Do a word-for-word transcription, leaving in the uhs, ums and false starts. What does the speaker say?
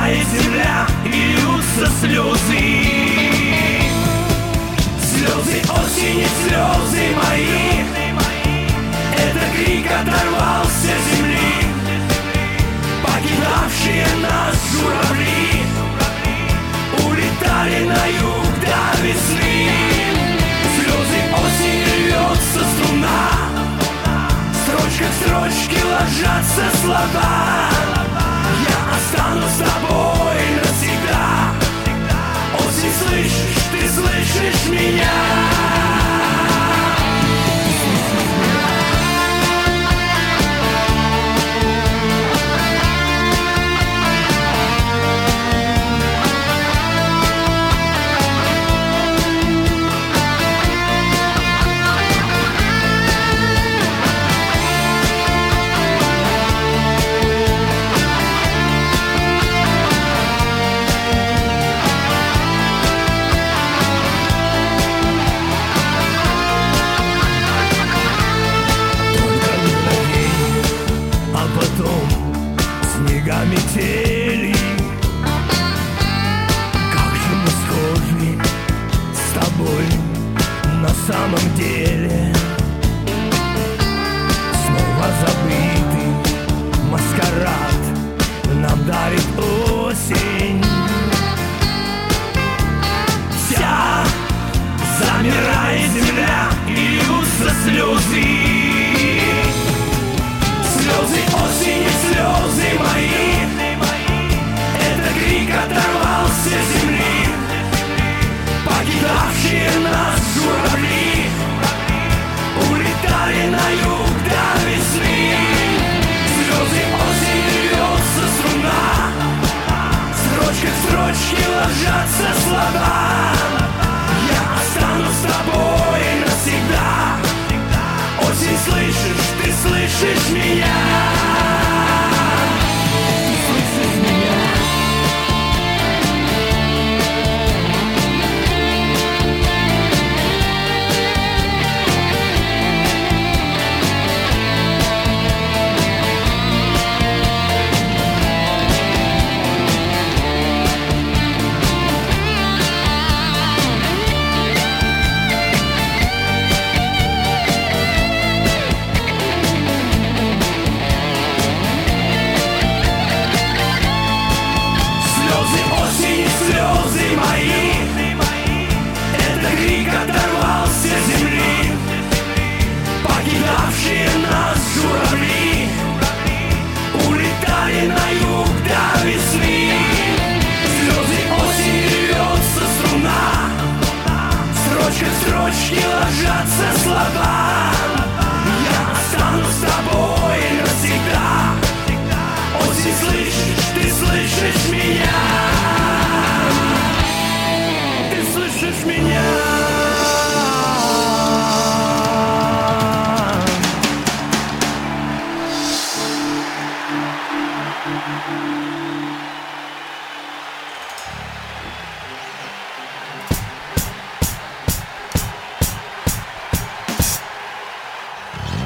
замирает земля и льются слезы. Слезы осени, слезы мои, это крик оторвался с земли. Покидавшие нас журавли улетали на юг до весны. Слезы осени льется струна, строчка к строчке ложатся слова. Я останусь с тобой навсегда. Осень, слышишь, ты слышишь меня? Метели, как же мы схожи с тобой на самом деле. Снова забытый маскарад нам дарит осень. Вся замирает земля и льются слезы. Слезы осени, слезы мои, это крик оторвался с земли. Покидавшие нас журавли улетали на юг до весны. Слезы осени льется струна, строчка к строчке ложатся слова. Я останусь с тобой навсегда. Осень, слышишь, ты слышишь меня? Слезы мои, это крик оторвался с земли. Покидавшие нас журавли улетали на юг до весны. Слезы осени льется струна, строчка к строчке ложатся слова. Я останусь с тобой навсегда. Осень, слышишь, ты слышишь меня? Слышишь меня? Thank you.